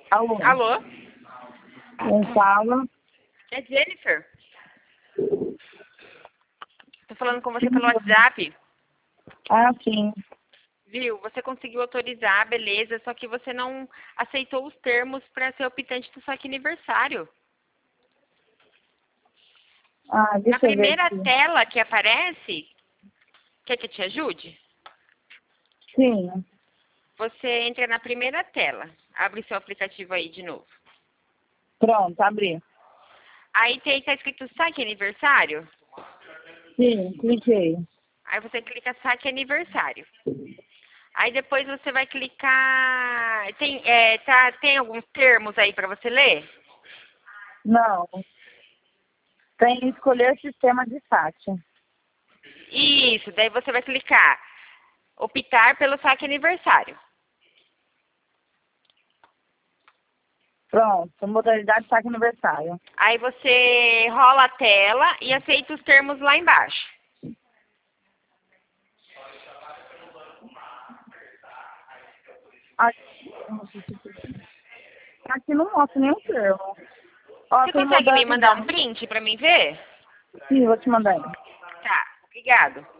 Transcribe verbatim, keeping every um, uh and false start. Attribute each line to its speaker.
Speaker 1: Alô?
Speaker 2: Alô?
Speaker 1: Quem fala?
Speaker 2: É Jennifer. Tô falando com você pelo WhatsApp.
Speaker 1: Ah, sim.
Speaker 2: Viu? Você conseguiu autorizar, beleza, só que você não aceitou os termos para ser optante do saque aniversário.
Speaker 1: Ah,
Speaker 2: Na
Speaker 1: deixa eu ver
Speaker 2: primeira
Speaker 1: aqui.
Speaker 2: tela que aparece, quer que eu te ajude?
Speaker 1: Sim.
Speaker 2: Você entra na primeira tela. Abre seu aplicativo aí de novo.
Speaker 1: Pronto, abri.
Speaker 2: Aí tem, tá escrito saque aniversário.
Speaker 1: Sim, cliquei.
Speaker 2: Aí você clica saque aniversário. Aí depois você vai clicar. Tem, é, tá, tem alguns termos aí para você ler?
Speaker 1: Não. Tem que escolher sistema de saque.
Speaker 2: Isso, daí você vai clicar optar pelo saque aniversário.
Speaker 1: Pronto, modalidade de saque aniversário.
Speaker 2: Aí você rola a tela e aceita os termos lá embaixo.
Speaker 1: Aqui, aqui não mostra nenhum termo. Ó,
Speaker 2: Você
Speaker 1: tem
Speaker 2: consegue me mandar um
Speaker 1: modalidade.
Speaker 2: print para mim ver?
Speaker 1: Sim, vou te mandar aí.
Speaker 2: Tá, obrigado.